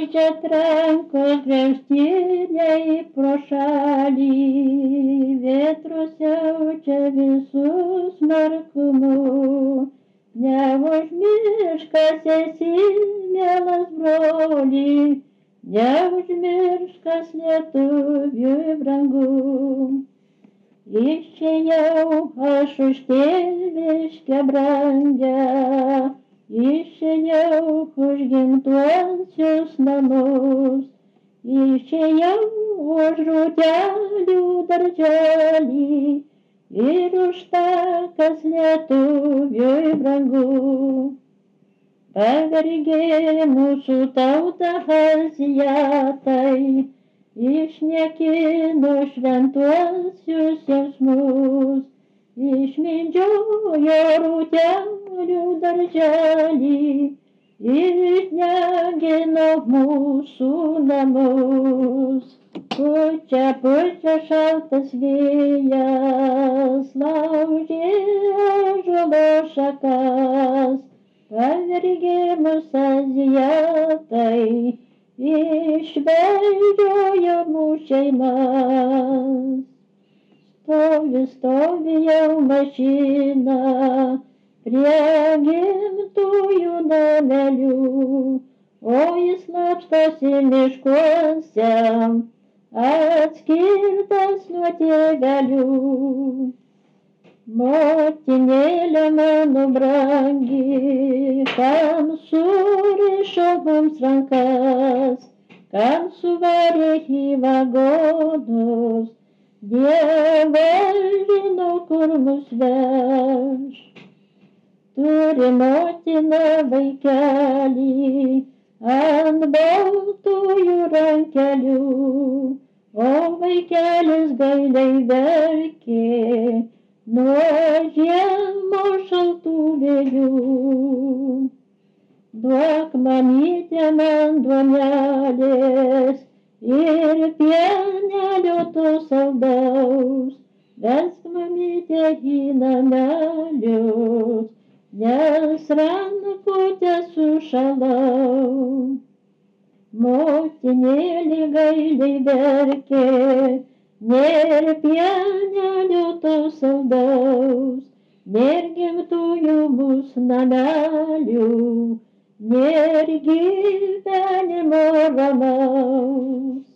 Leidžia trankos griaustiniai pro šalį, vėtros siaučia visus smarkumu. Neužmirškas esi, mielas broli, neužmirškas lietuviui brangu. Išėjau aš už tėviškę brangę, išėjau už gimtuosius namus, išėjau už grūdelių darželį ir už tą, kas lietuviui brangu. Pavergė mūsų tautą azijatai, išniekino šventuosius jausmus, išmindžiojo rūtelių darželį ir išdegino mūsų namus. Pučia šaltas vėjas, laužė ąžuolo šakas, pavergė mus azijatai, išvežiojo mūsų šeimas. Stovi jau mašina prie gimtųjų namelių, o jis slapstosi miškuose, atskirtas nuo tėvelių. Motinėlė mano brangi, kam surišo mums rankas, kam suvarė į vagonus, Dievas žino, kur mus veš. Turi motina vaikelį ant baltųjų rankelių, o vaikelis gailiai verkė nuo žiemos šaltų vėjų. Duok, mamyte, man duonelės ir pienelio to saldaus, vesk, mamyte, į namelius, nes rankutę sušalau. Motinėlė gailiai verkė, nėr pienelio to saldaus, nėr gimtųjų mūsų namelių, nėr gyvenimo ramaus.